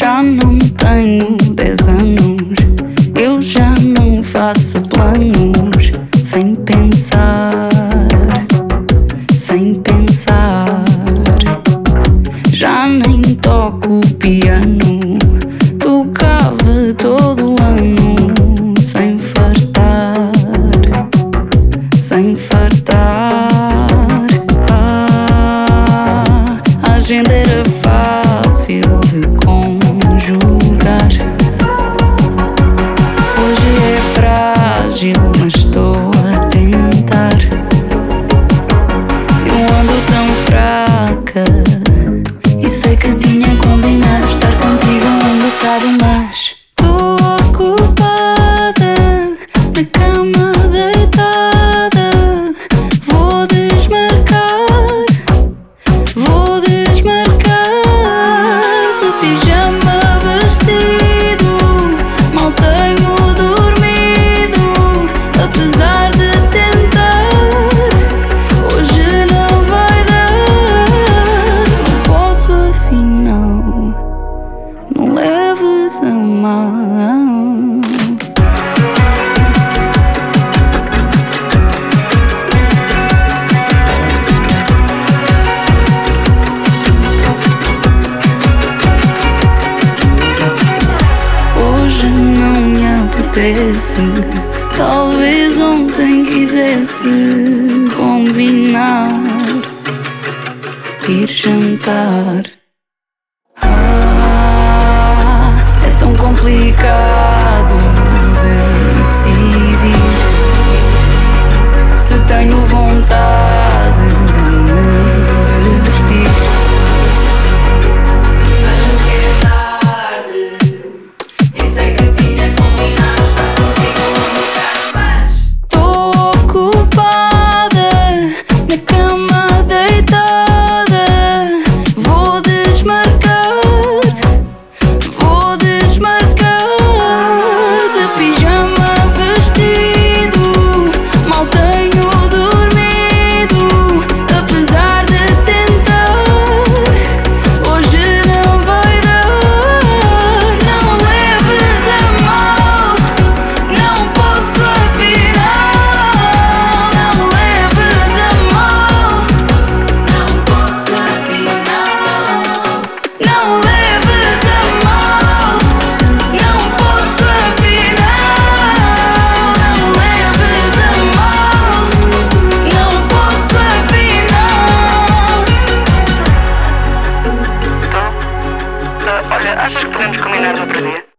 Já não tenho 10 anos, eu já não faço planos sem pensar, sem pensar. Já nem toco piano, tocava todo ano sem fartar, sem fartar. A agenda era fácil de conjugar. Hoje é frágil, mas estou a tentar. Eu ando tão fraca e sei que tinha combinado estar contigo um bocado mais. Estou ocupada, na cama deitada. Vou desmarcar, vou desmarcar. De pijama vestido, mal tenho dormido. Apesar de tentar, hoje não vai dar. Não posso afinal, não leves a mal. Hoje não me apetece, talvez ontem quisesse combinar, ir jantar. É tão complicado decidir se tenho vontade de me vestir. Vejo que é tarde e sei que tinha combinado estar contigo um bocado mais. Estou ocupada, na cama deitada. Vou desmarcar, vou desmarcar. De pijama vestido, mal tenho dormido. Apesar de tentar, hoje não vai dar. Não leves a mal, não posso afinal. Não leves a mal, não posso afinal. Não leves a mal, não posso afinal. Não leves a mal, não posso afinal. Olha, achas que podemos combinar no outro dia?